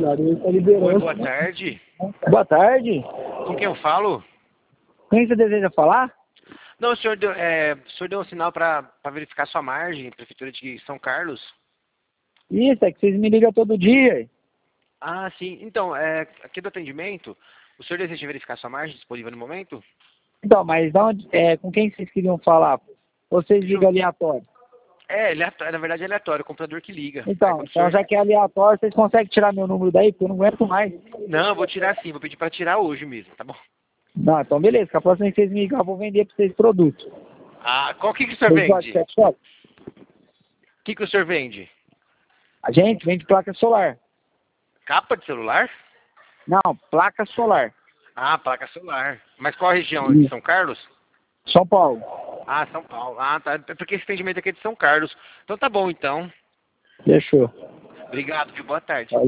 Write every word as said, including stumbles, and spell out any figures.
cara. Ele tá liberando. Oi, boa tarde. Boa tarde. Com quem eu falo? Quem você deseja falar? Não, o senhor deu, é, o senhor deu um sinal para verificar sua margem, Prefeitura de São Carlos? Isso, é que vocês me ligam todo dia. Ah, sim. Então, é, aqui do atendimento, o senhor deseja verificar sua margem disponível no momento? Então, mas onde, é, com quem vocês queriam falar? Ou vocês Deixa eu- ligam aleatório? É, aleatório, na verdade é aleatório, o comprador que liga. Aí Então, quando o então senhor- já que é aleatório, vocês conseguem tirar meu número daí? Porque eu não aguento mais. Não, eu vou tirar sim, vou pedir para tirar hoje mesmo, tá bom? Não, então beleza. Que a próxima vez que vocês me ligar, eu vou vender para vocês produtos. Ah, qual que, que o senhor Vocês gostam de vende? pet shop? O que, que o senhor vende? A gente vende placa solar. Capa de celular? Não, placa solar. Ah, placa solar. Mas qual a região? De São Carlos? São Paulo. Ah, São Paulo. Ah, tá. É porque esse atendimento aqui é de São Carlos. Então tá bom, então. Fechou. Obrigado, viu? Boa tarde.